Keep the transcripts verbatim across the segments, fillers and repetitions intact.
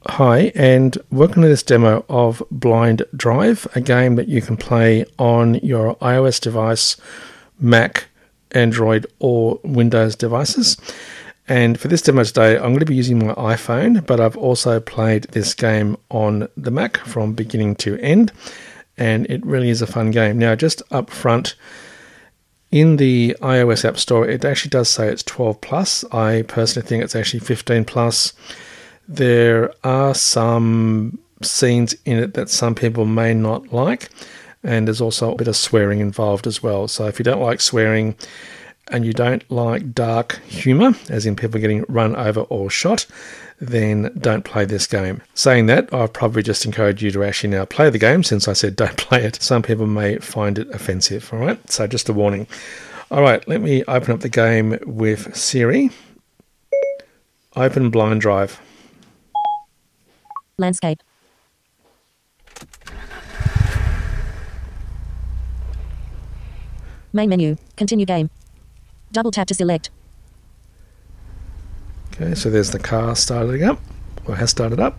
Hi, and welcome to this demo of Blind Drive, a game that you can play on your iOS device, Mac, Android, or Windows devices. And for this demo today, I'm going to be using my iPhone, but I've also played this game on the Mac from beginning to end, and it really is a fun game. Now, just up front, in the iOS App Store, it actually does say it's twelve plus. I personally think it's actually fifteen plus. There are some scenes in it that some people may not like, and there's also a bit of swearing involved as well. So if you don't like swearing and you don't like dark humour, as in people getting run over or shot, then don't play this game. Saying that, I'll probably just encourage you to actually now play the game, since I said don't play it. Some people may find it offensive, all right? So just a warning. All right, let me open up the game with Siri. Open Blind Drive. Landscape. Main menu. Continue game. Double tap to select. Okay, so there's the car starting up, or has started up.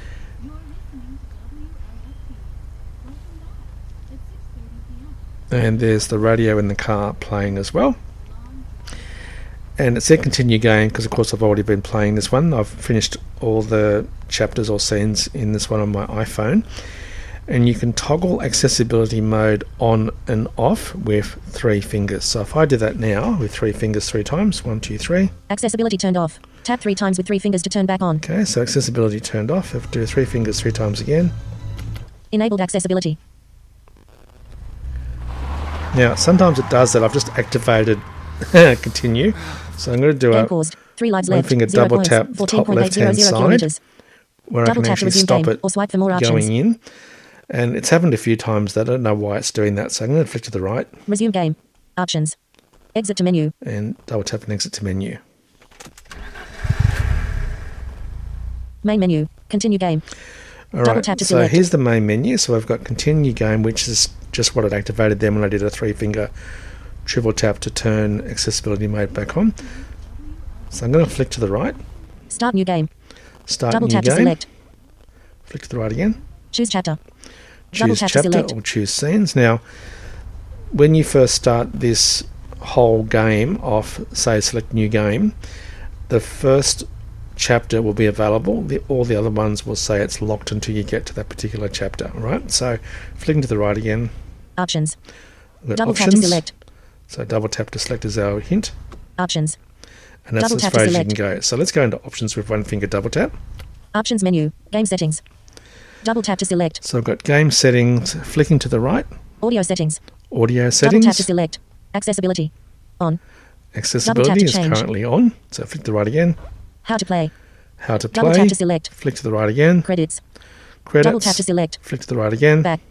And there's the radio in the car playing as well. And it said continue game because, of course, I've already been playing this one. I've finished all the chapters or scenes in this one on my iPhone. And you can toggle accessibility mode on and off with three fingers. So if I do that now with three fingers three times, one, two, three. Accessibility turned off. Tap three times with three fingers to turn back on. Okay, so accessibility turned off. If I do three fingers three times again. Enabled accessibility. Now, sometimes it does that. I've just activated continue. So I'm going to do game a paused. Three lives one left. finger Zero double points. tap top left hand side, kilometers. where Double I can tap to actually resume stop game, it or swipe for more options. going in. And it's happened a few times that I don't know why it's doing that. So I'm going to flick to the right. Resume game. Options. Exit to menu. And double tap and exit to menu. Main menu. Continue game. All Double right, tap to so select. here's the main menu. So I've got continue game, which is just what it activated then when I did a three finger triple tap to turn accessibility mode back on. So I'm going to flick to the right. Start new game. Start Double new tap game. to select. Flick to the right again. Choose chapter. Double Choose tap to chapter select. or choose scenes. Now, when you first start this whole game off, say select new game, the first chapter will be available. The, all the other ones will say it's locked until you get to that particular chapter. Right. So flicking to the right again. Options. We've got Double options. tap to select. So double tap to select is our hint. Options. And that's Double as tap far to as you can select. go. So let's go into options with one finger double tap. Options menu. Game settings. Double tap to select. So I've got game settings, flicking to the right. Audio settings. Audio Double settings. tap to select. Accessibility. On. Accessibility to is change. currently on. So flick to the right again. How to play. How to Double play. tap to select. Flick to the right again. Credits. Credits. Double tap to select. Flick to the right again. Back.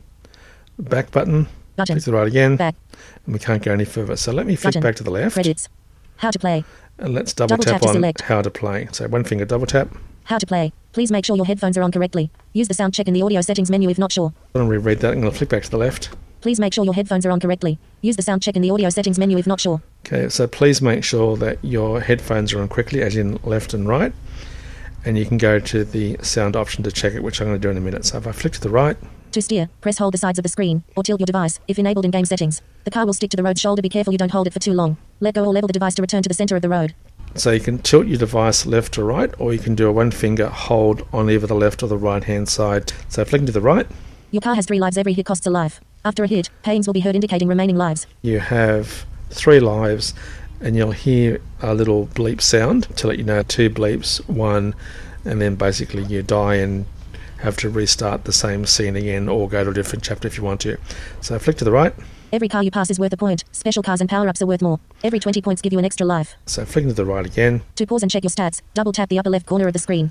Back button. Button. Flick to the right again. Back. And we can't go any further. So let me flick Button. back to the left. Credits. How to play. And let's double, Double tap, tap to on select. how to play. So one finger double tap. How to play. Please make sure your headphones are on correctly. Use the sound check in the audio settings menu if not sure. I'm going to reread that. I'm going to flick back to the left. Please make sure your headphones are on correctly. Use the sound check in the audio settings menu if not sure. Okay, so please make sure that your headphones are on correctly, as in left and right. And you can go to the sound option to check it, which I'm going to do in a minute. So if I flick to the right, To steer, press hold the sides of the screen, or tilt your device, if enabled in game settings. The car will stick to the road shoulder. Be careful you don't hold it for too long. Let go or level the device to return to the center of the road. so you can tilt your device left to right, or you can do a one finger hold on either the left or the right hand side. So flicking to the right, Your car has three lives. Every hit costs a life. After a hit, pains will be heard indicating remaining lives. you have three lives, and you'll hear a little bleep sound to let you know two bleeps, one, and then basically you die and have to restart the same scene again or go to a different chapter if you want to. So flick to the right. Every car you pass is worth a point. Special cars and power-ups are worth more. Every twenty points give you an extra life. So flicking to the right again. To pause and check your stats, double tap the upper left corner of the screen.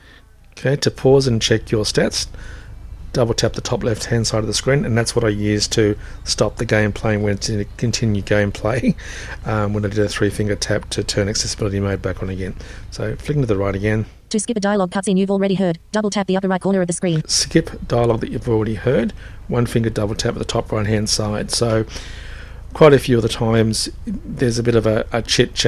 Okay, to pause and check your stats, double tap the top left hand side of the screen, and that's what I use to stop the game playing when it's in a continue gameplay. Um, when I did a three finger tap to turn accessibility mode back on again. So flicking to the right again. To skip a dialogue cutscene you've already heard, double tap the upper right corner of the screen. Skip dialogue that you've already heard, one finger double tap at the top right hand side. So quite a few of the times there's a bit of a, a chit chat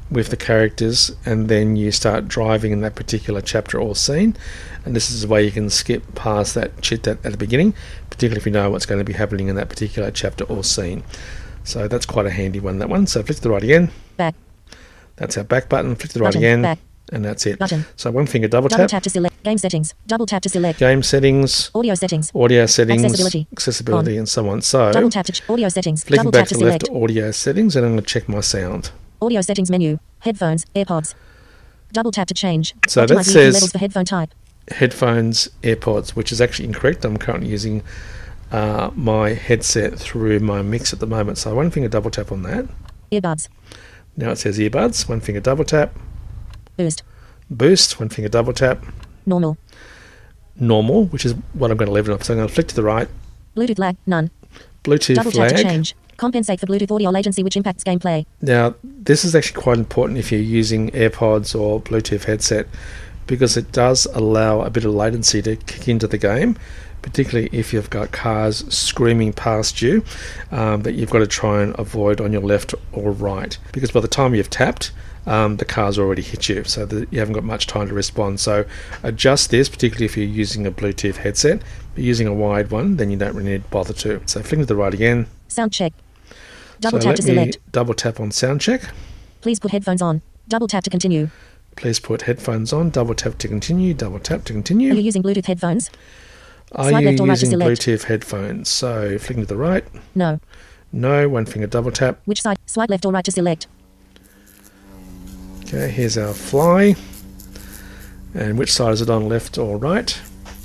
with the characters, and then you start driving in that particular chapter or scene. And this is a way you can skip past that chit at, at the beginning, particularly if you know what's going to be happening in that particular chapter or scene. So that's quite a handy one, that one. So flick to the right again. Back. That's our back button. Flick to the right Button. again. Back. And that's it. Button. So one finger double Double tap. tap to select. Game settings. Double tap to select. Game settings. Audio settings. Audio settings. Accessibility. Accessibility On. and so on. So Double tap to ch- audio settings. flicking Double back tap to to the left, select. audio settings, and I'm going to check my sound. Audio settings menu. Headphones. AirPods. Double tap to change. So that Optimize says- levels for headphone type. Headphones, AirPods, which is actually incorrect. I'm currently using uh, my headset through my mix at the moment. So one finger double tap on that. Earbuds. Now it says earbuds. One finger double tap. Boost. Boost. One finger double tap. Normal. Normal, which is what I'm going to leave it off. So I'm going to flick to the right. Bluetooth lag. None. Bluetooth Double tap to flag. change. Compensate for Bluetooth audio latency which impacts gameplay. Now, this is actually quite important if you're using AirPods or Bluetooth headset, because it does allow a bit of latency to kick into the game, particularly if you've got cars screaming past you um, that you've got to try and avoid on your left or right. Because by the time you've tapped, um, the car's already hit you, so that you haven't got much time to respond. So adjust this, particularly if you're using a Bluetooth headset. If you're using a wired one, then you don't really need to bother to. So flick to the right again. Sound check. Double so tap let to me select. double tap on sound check. Please put headphones on. Double tap to continue. Please put headphones on. Double tap to continue. Double tap to continue. Are you using Bluetooth headphones? Are Swipe you left or right to using select. Bluetooth headphones? So flicking to the right. No. No. One finger double tap. Which side? Swipe left or right to select. Okay, here's our fly. And which side is it on, left or right?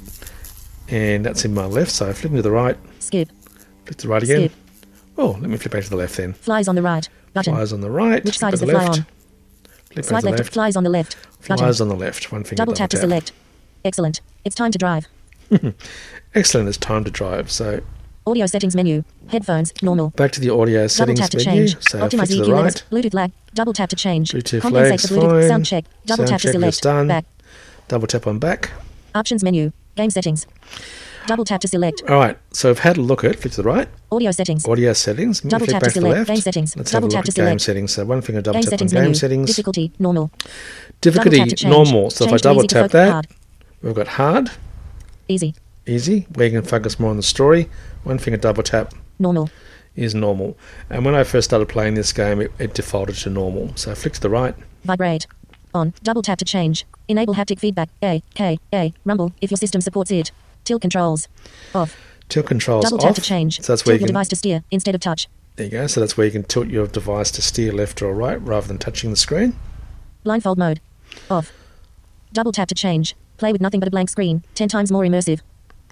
And that's in my left, so flicking to the right. Skip. Flick to the right again. Skip. Oh, let me flip back to the left then. Flies on the right. Button. Flies on the right. Which flip side is to the fly left. on? Flip back Swipe to the left. left. Flies on the left. Button. Flies on the left. One finger Double double tap to select. Excellent. It's time to drive. Excellent, it's time to drive. So Audio settings menu. Headphones. Normal. back to the audio Double settings tap to menu. change. So flick Optimize to E the Q levels. right. Bluetooth lag. Double tap to change. Bluetooth Compensate flag's for Bluetooth. fine. Sound check. Double Sound tap to check is select. done. Back. Double tap on back. Options menu. Game settings. Double tap to select. All right, so I've had a look at it. Flick to the right. Audio settings. Audio settings. Double Flick tap back to to the select. left. Game settings. Let's Double have a tap look to at game select. settings. So one finger double Game tap on settings game menu. settings. Difficulty. Normal. Difficulty Double tap to change. normal. So if I Change to double easy to tap focus. that, Hard. we've got hard, Easy. easy, where you can focus more on the story. One finger double tap Normal. is normal. And when I first started playing this game, it, it defaulted to normal. So flick to the right. Vibrate. On. Double tap to change. Enable haptic feedback. A. K. A. Rumble if your system supports it. Tilt controls. Off. Tilt controls Double off. tap to change. So that's where Tilt you your can, device to steer instead of touch. there you go. So that's where you can tilt your device to steer left or right rather than touching the screen. Blindfold mode. Off. Double tap to change. Play with nothing but a blank screen. Ten times more immersive.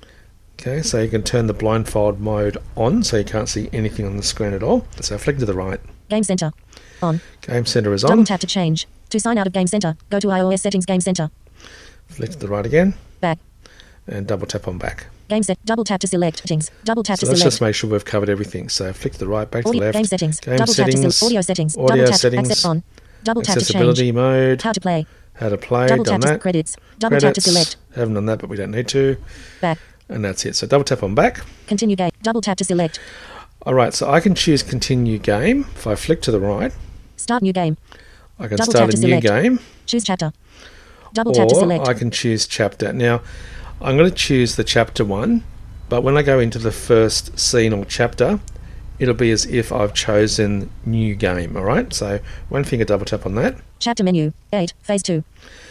Okay, so you can turn the blindfold mode on so you can't see anything on the screen at all. So flick to the right. Game center. On. Game center is Double on. tap to change. To sign out of Game Center, go to iOS settings Game Center. Flick to the right again Back. and double tap on back. Game set. Double tap to select settings. Double tap So to let's select. just make sure we've covered everything. So flick to the right, back to the Audio, left. game settings. Game Double tap to settings. select. Audio settings. Audio Double tap to settings. accept on. Double tap to change. Accessibility mode. How to play. How to play. Double Done tap to that. credits. Double tap to Credits. select. Haven't done that, but we don't need to. Back. And that's it. So double tap on back. Continue game. Double tap to select. All right, so I can choose continue game. If I flick to the right, Start new game. I can Double start tap a to new select. game. Choose chapter. Double tap to Or select. I can choose chapter. Now, I'm going to choose the chapter one, but when I go into the first scene or chapter, it'll be as if I've chosen new game, all right? So one finger double tap on that. Chapter menu. eight. Phase two.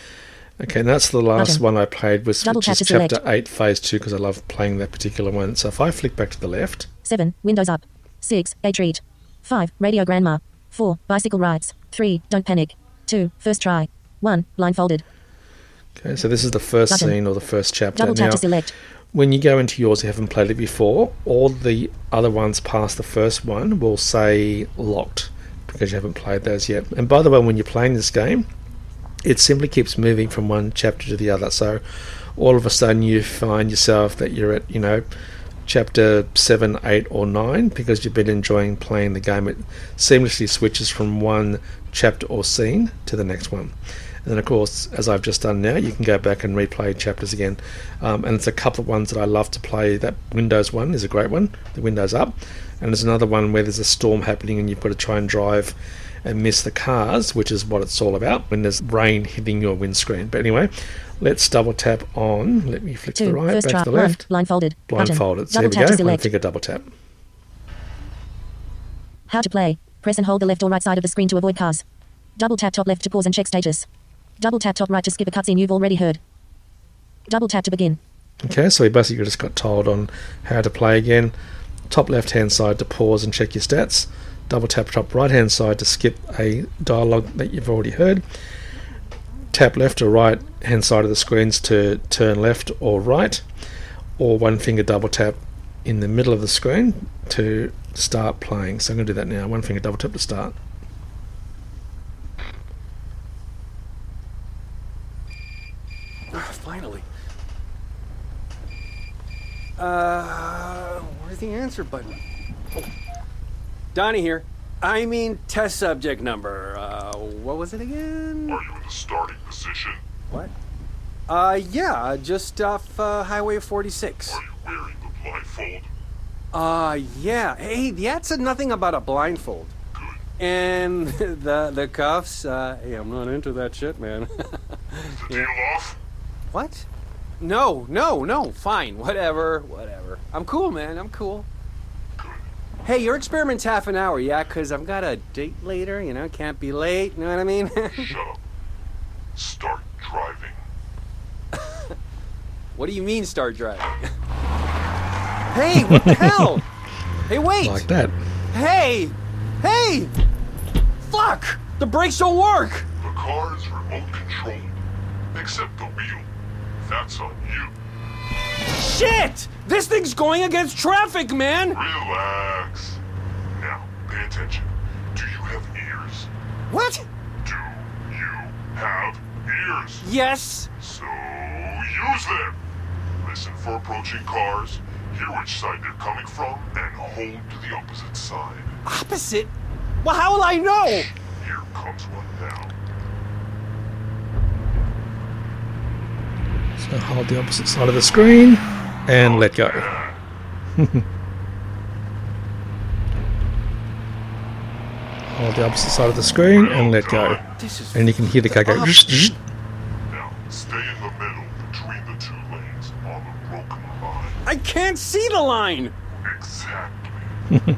Okay, and that's the last Button. one I played, was Double which tap is to chapter select. eight, phase two, because I love playing that particular one. So if I flick back to the left, seven. Windows up. six. A treat. five. Radio grandma. four. Bicycle rides. three. Don't panic. two. First try. one. Blindfolded. okay, so this is the first Button. scene or the first chapter. Double tap Now, to select. when you go into yours, you haven't played it before, all the other ones past the first one will say locked because you haven't played those yet. And by the way, when you're playing this game, it simply keeps moving from one chapter to the other. So all of a sudden you find yourself that you're at, you know, chapter seven, eight or nine because you've been enjoying playing the game. It seamlessly switches from one chapter or scene to the next one. And then, of course, as I've just done now, you can go back and replay chapters again. Um, and it's a couple of ones that I love to play. That Windows one is a great one, the Windows up. And there's another one where there's a storm happening and you've got to try and drive and miss the cars, which is what it's all about when there's rain hitting your windscreen. But anyway, let's double tap on. Let me flick Two, to the right, first back try, to the left. One, blindfolded. Blindfolded. So Double here we tap to go. One select. finger double tap. How to play. Press and hold the left or right side of the screen to avoid cars. Double tap top left to pause and check status. Double tap top right to skip a cutscene you've already heard. Double tap to begin. Okay, so we basically just got told on how to play again. Top left hand side to pause and check your stats. Double tap top right hand side to skip a dialogue that you've already heard. Tap left or right hand side of the screens to turn left or right, or one finger double tap in the middle of the screen to start playing. So I'm going to do that now. One finger double tap to start. Finally. Uh, where's the answer button? Oh. Donnie here. I mean, test subject number. Uh, what was it again? Are you in the starting position? What? Uh, yeah, just off uh, Highway forty-six. Are you wearing the blindfold? Uh, yeah. Hey, the ad said nothing about a blindfold. Good. And the the cuffs. Uh, hey, I'm not into that shit, man. Is the deal off? What? No, no, no. Fine. Whatever. Whatever. I'm cool, man. I'm cool. Good. Hey, your experiment's half an hour, yeah? Because I've got a date later, you know? Can't be late, you know what I mean? Shut up. Start driving. What do you mean, start driving? Hey, what the hell? Hey, wait! Like that. Hey! Hey! Fuck! The brakes don't work! The car is remote controlled, except the wheel. That's on you. Shit! This thing's going against traffic, man! Relax. Now, pay attention. Do you have ears? What? Do you have ears? Yes! So use them. Listen for approaching cars, hear which side they're coming from, and hold to the opposite side. Opposite? Well, how will I know? Here comes one now. So hold the opposite side of the screen and let go. Hold the opposite side of the screen and let go. This is And you can hear the car go. up. Shh, shh. Now, stay in the middle between the two lanes on the broken line. I can't see the line! Exactly.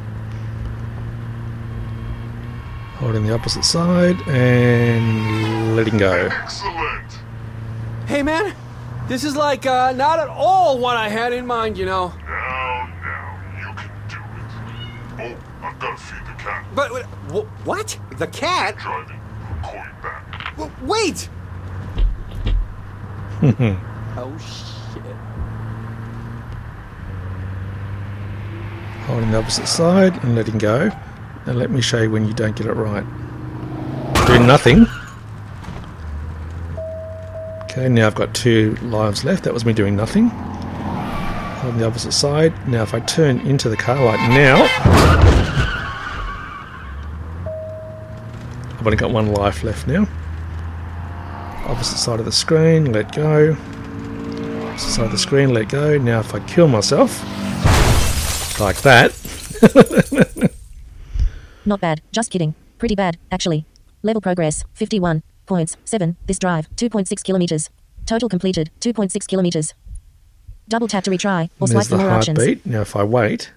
Holding the opposite side and letting go. Excellent. Hey, man, this is like, uh, not at all what I had in mind, you know. Now, now, you can do it. Oh, I've got to feed the cat. But, but wh- what? The cat? Driving. I'll call you back. W- wait! Oh, shit. Holding the opposite side and letting go. And let me show you when you don't get it right. Doing nothing. Okay, now I've got two lives left. That was me doing nothing. Holding the opposite side. Now if I turn into the car light now, I've only got one life left now. Opposite side of the screen, let go. Opposite side of the screen, let go. Now if I kill myself, like that. Not bad. Just kidding. Pretty bad, actually. Level progress, fifty-one point seven. This drive, two point six kilometers. Total completed, two point six kilometers. Double tap to retry, or swipe There's for the more options. heartbeat. Now if I wait,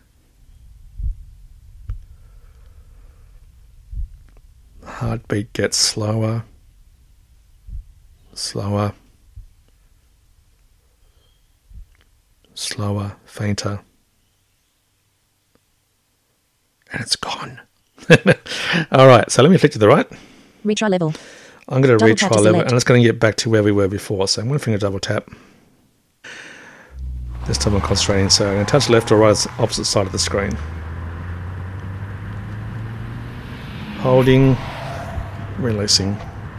heartbeat gets slower, slower, slower, fainter, and it's gone. All right, so let me flick to the right. Retry level. I'm going to Double tap retry to level, select. and it's going to get back to where we were before. So I'm going to finger double tap. This time I'm concentrating, so I'm going to touch left or right opposite side of the screen. Holding, releasing.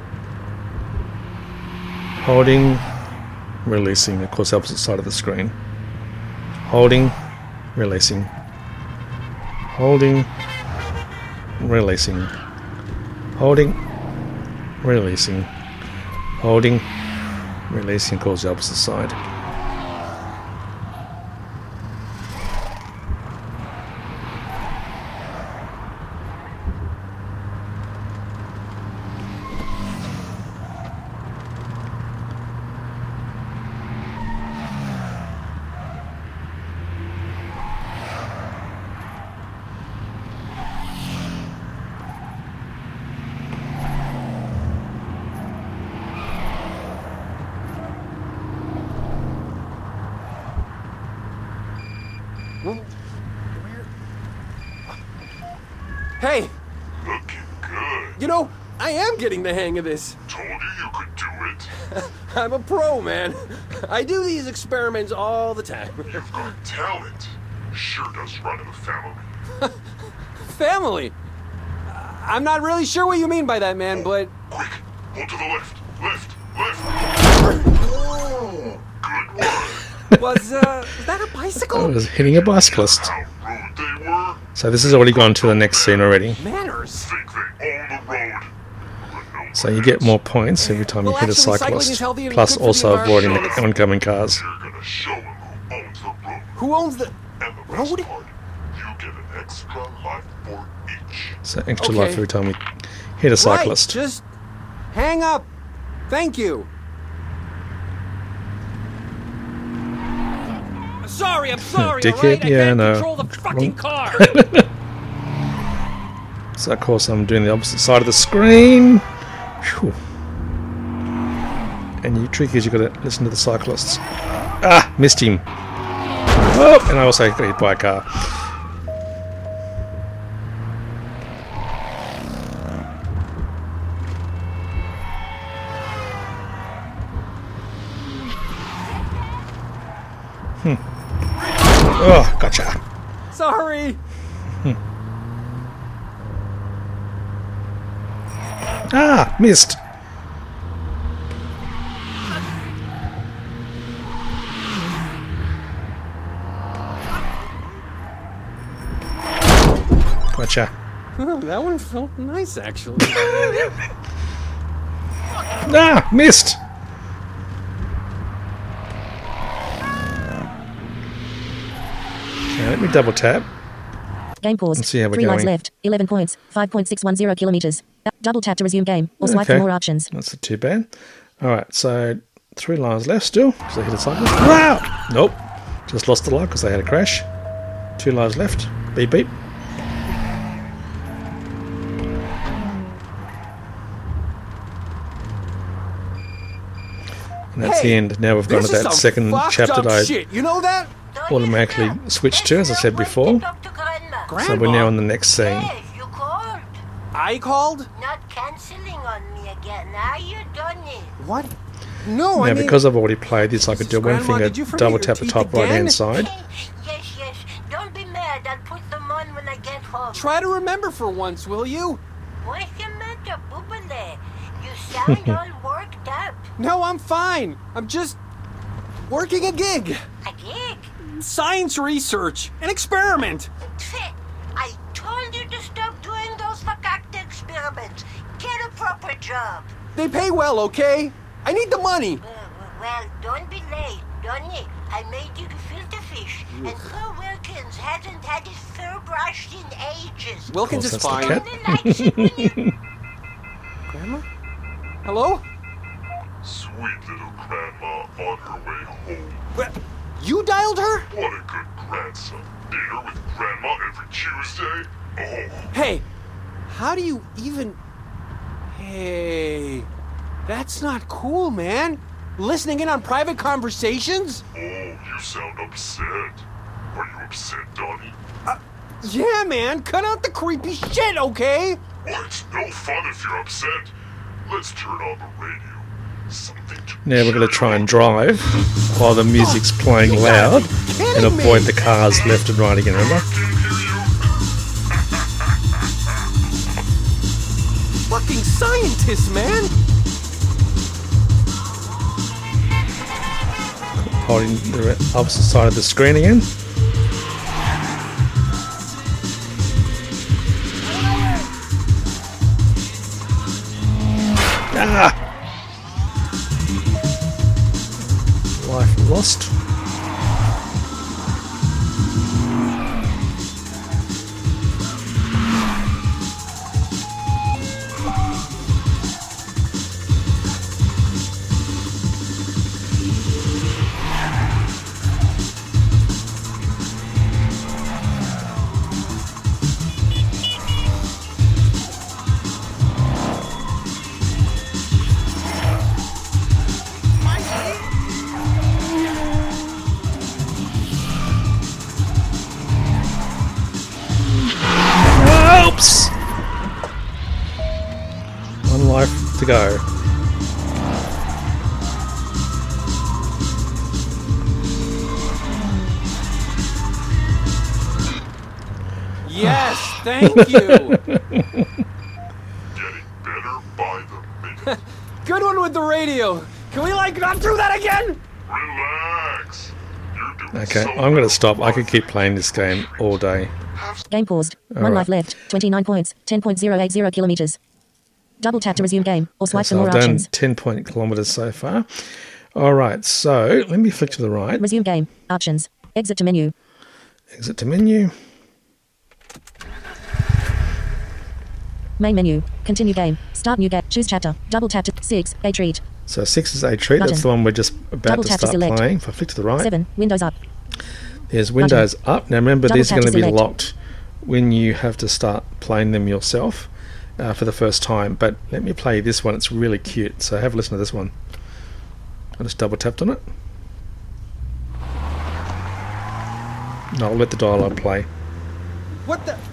Holding, releasing. Of course, opposite side of the screen. Holding, releasing. Holding, releasing. Holding, releasing. Holding, releasing cause the opposite side. Hey, Looking good. you know, I am getting the hang of this. Told you you could do it. I'm a pro, man. I do these experiments all the time. You've got talent. Sure does run in the family. Family. I'm not really sure what you mean by that, man, but... Quick, hold to the left. Left, left. Good one. Was, uh, was that a bicycle? I was hitting a bicyclist. How rude they were. So this has already gone to the next scene already. Manners. Think they own the road. But no So you get more points every time you Well, hit a actually, cycling is cyclist, healthy and plus good for the also avoiding the environment. oncoming cars. You're gonna show them who owns the road. Who owns the... And the best Road? part, you get an extra life for each. So extra Okay. life every time you hit a cyclist. Right, just hang up. Thank you. Sorry, I'm sorry, Dickhead, alright? I yeah, can't no. control the fucking car. So of course I'm doing the opposite side of the screen. Phew. And the trick is you got to listen to the cyclists. Ah, missed him. Oh, and I also got hit by a car. Hmm. Oh, gotcha. Sorry. Ah, missed. Gotcha. Oh, that one felt nice, actually. Ah, missed. Okay, let me double tap. Game paused. Let's see how we're Three lives going. left. eleven points. five point six one zero kilometers. Uh, Double tap to resume game or swipe Okay. for more options. That's not too bad. All right, so three lives left still because I hit a cyclist. Wow! Nope. Just lost the life because I had a crash. Two lives left. Beep beep. And that's Hey, the end. Now we've gone This to is that some second fucked chapter up that I shit. You know that? automatically switched to, as I said before. Grandma. So we're now on the next scene. Hey, you called? I called? Not canceling on me again. Now you done it. What? No, Now, I mean... because I've already played this, I could do one Grandma, finger, did you forget double your tap the teeth top right again? hand side. Yes, yes. Don't be mad. I'll put them on when I get home. Try to remember for once, will you? What's the matter, Boobale? You sound all worked up. No, I'm fine. I'm just working a gig. A gig? Science research. An experiment. Pfft. I told you to stop doing those fakakta experiments. Get a proper job. They pay well, okay? I need the money. Uh, well, don't be late, don't you? I made you filter fish, and poor Wilkins hasn't had his fur brushed in ages. Wilkins Of is course, fine. that's Only likes it when you... Grandma? Hello? Sweet little grandma on her way home. What? You dialed her? What a good grandson. Dinner with grandma every Tuesday? Oh, Hey, how do you even... Hey, that's not cool, man. Listening in on private conversations? oh, you sound upset. Are you upset, Donnie? Yeah, man, cut out the creepy shit, okay? Well, it's no fun if you're upset. Let's turn on the radio. Something to Now we're going to cheer try you and up. drive while the music's playing You gotta loud be and kidding me. avoid the cars left and right again, remember? Can't hear you. Fucking scientists, man. Holding the opposite side of the screen again. Ah! lost. Oops! One life to go. Yes, thank you. Getting better by the minute. Good one with the radio. Can we like not do that again? Relax. You're doing Okay, so I'm going well. to stop. I could keep playing this game all day. Game paused. One Alright. life left. twenty-nine points. ten point zero eight zero kilometers. Double tap to resume game or swipe for So more I've done options. ten point kilometers so far. All right, so let me flick to the right. Resume game. Options. Exit to menu. Exit to menu. Main menu. Continue game. Start new game. Choose chapter. Double tap to six. A treat. So six is a treat. Button. That's the one we're just about Double to tap to start select. playing. If I flick to the right, Seven. Windows up. there's Windows up. Now remember, Double these are tap going to to be select. locked when you have to start playing them yourself uh, for the first time. But let me play this one. It's really cute. So have a listen to this one. I just double tapped on it. No, I'll let the dialogue play. What the?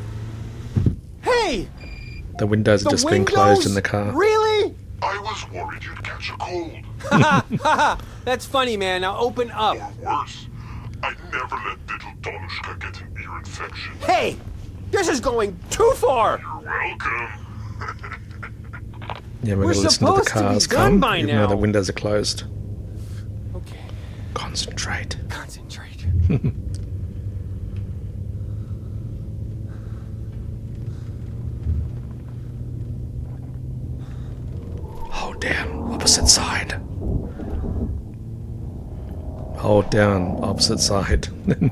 Hey, The windows the are just being windows? closed in the car. Really? I was worried you'd catch a cold. That's funny, man. Now open up. Or worse, I'd never let little Donushka get an ear infection. Hey, this is going too far. You're welcome. Yeah, we're, We're going to listen to the supposed to be cars done come, by even though now. the windows are closed. Okay, Concentrate. concentrate. Hold down, opposite side. Hold down, opposite side.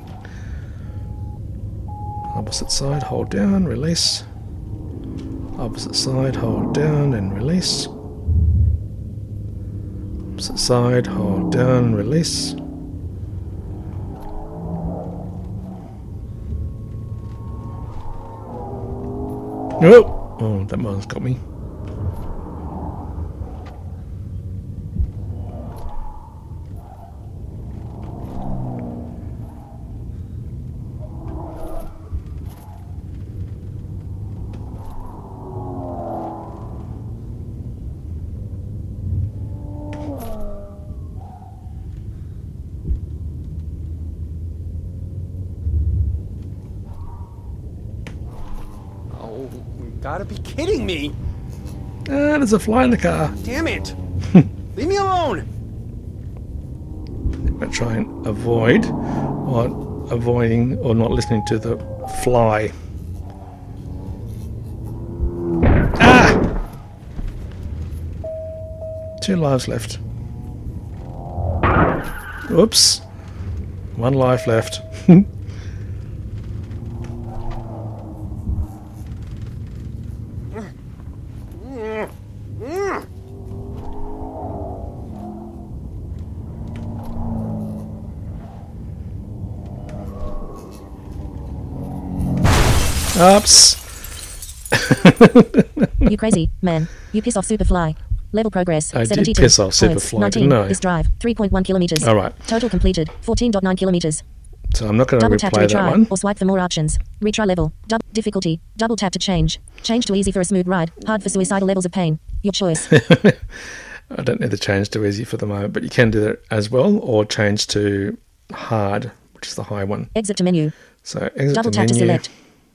Opposite side, hold down, release. Opposite side, hold down and release. Opposite side, hold down, release. Oh, oh, that one's got me. Oh, you gotta be kidding me. Ah, there's a fly in the car. Damn it. Leave me alone. I'm going to try and avoid or avoiding or not listening to the fly. Ah! Two lives left. Oops. One life left. Oops. You crazy, man. You piss off Superfly. Level progress. I did seventy-two piss off points. Superfly, nineteen. didn't I? This drive. three point one kilometers. All right. Total completed. fourteen point nine kilometers. So I'm not going to Double tap to replay that retry one. or swipe for more options. Retry level. Dub- difficulty. Double tap to change. Change to easy for a smooth ride. Hard for suicidal levels of pain. Your choice. I don't need to change to easy for the moment, but you can do that as well, or change to hard, which is the high one. Exit to menu. So exit Double to tap to menu. select.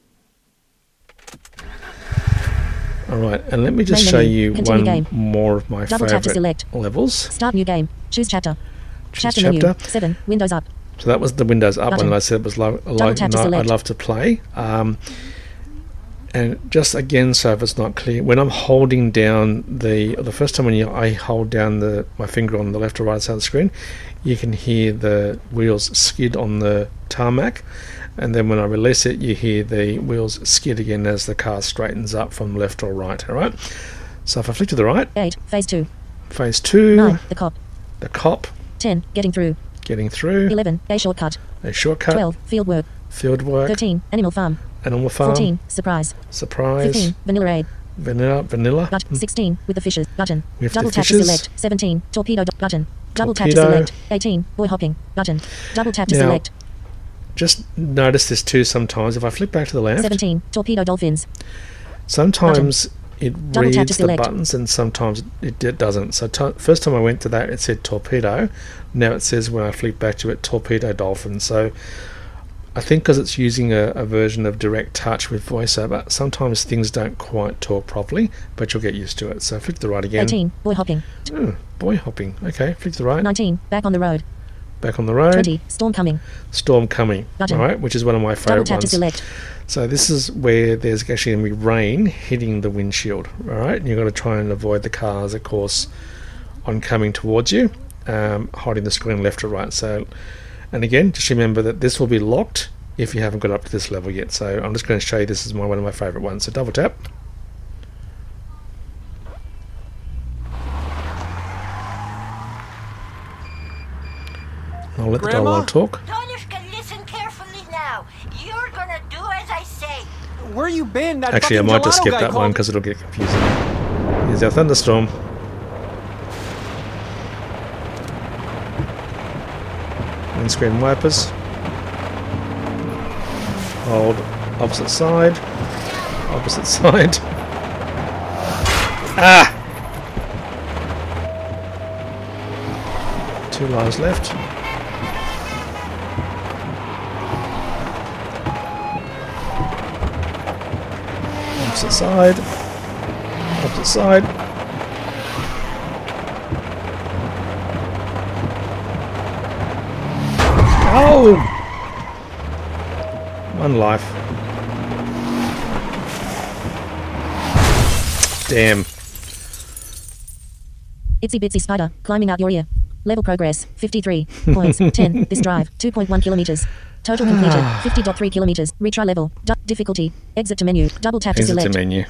All right, and let me just Main show menu. you Continue one game. more of my Double tap to favorite select. levels. Start new game. Choose chapter. Choose chapter, chapter. menu. seven. Windows up. So that was the Windows up Button. one that I said was lo- like tap to no, I'd select. love to play. Um, And just again, so if it's not clear, when I'm holding down the the first time when you, I hold down the my finger on the left or right side of the screen, you can hear the wheels skid on the tarmac, and then when I release it, you hear the wheels skid again as the car straightens up from left or right. All right. So if I flick to the right, eight, phase two. Phase two. nine, the cop. The cop. ten, getting through. Getting through. eleven, a shortcut. A shortcut. twelve, field work. Field work. thirteen, animal farm. Animal farm. fourteen, surprise. Surprise. fifteen, vanilla aid. Vanilla. Vanilla. But sixteen, with the fishes. Button. With Double the tap fishes. to select. seventeen, torpedo. Do- button. Double tap to Torpedo. select. eighteen, boy hopping. Button. Double tap to Now, select. Just notice this too sometimes. If I flip back to the left, seventeen, torpedo dolphins. sometimes it Double tap to reads the select. buttons and sometimes it, it doesn't. So t- first time I went to that, it said torpedo. Now it says when I flip back to it, torpedo dolphin. So I think because it's using a, a version of direct touch with voiceover, sometimes things don't quite talk properly, but you'll get used to it. So flick to the right again. eighteen, boy hopping. Oh, boy hopping. Okay, flick to the right. nineteen, back on the road. Back on the road. twenty, storm coming. Storm coming. Button. All right, which is one of my Double favourite tap to ones. select. So this is where there's actually going to be rain hitting the windshield. All right, and you've got to try and avoid the cars, of course, oncoming towards you, um, holding the screen left or right. So, and again, just remember that this will be locked if you haven't got up to this level yet. So I'm just going to show you this is my, one of my favourite ones. So double tap. I'll let the Grandma? dialogue talk. Donishka, listen carefully now. You're gonna do as I say. Where you been? That Actually, I fucking might just gelato skip guy that one called- because it'll get confusing. Here's our thunderstorm. Windscreen wipers. Hold opposite side. Opposite side. Ah! Two lives left. Opposite side. Opposite side. Oh! One life. Damn. Itsy bitsy spider, climbing out your ear. Level progress, fifty-three points. ten, this drive, two point one kilometers. Total completed, fifty point three kilometers. Retry level. Du- difficulty. Exit to menu. Double tap to Exit to select. menu.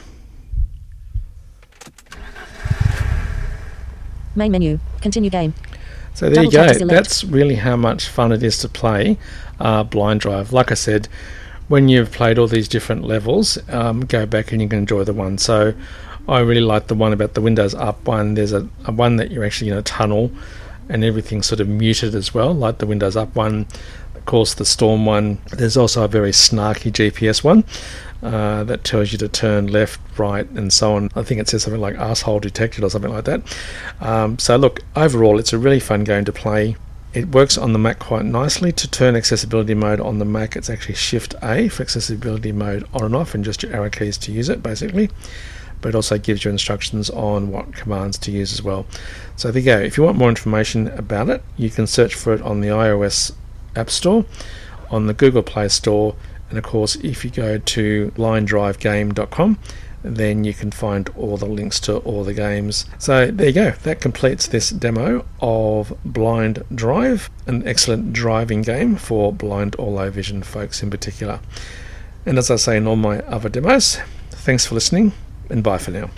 Main menu. Continue game. So there you Double tap go. to select. That's really how much fun it is to play uh, Blind Drive. Like I said, when you've played all these different levels, um, go back and you can enjoy the one. So I really like the one about the windows up one. There's a, a one that you're actually in a tunnel and everything's sort of muted as well, like the windows up one. Of course, the storm one. There's also a very snarky G P S one uh, that tells you to turn left, right, and so on. I think it says something like asshole detected or something like that. Um, so look, overall, it's a really fun game to play. It works on the Mac quite nicely. To turn accessibility mode on the Mac, it's actually Shift A for accessibility mode on and off, and just your arrow keys to use it, basically. But it also gives you instructions on what commands to use as well. So there you go. If you want more information about it, you can search for it on the iOS App Store, on the Google Play Store, and of course if you go to line drive game dot com, then you can find all the links to all the games. So there you go. That completes this demo of Blind Drive, an excellent driving game for blind or low vision folks in particular. And as I say in all my other demos, thanks for listening, and bye for now.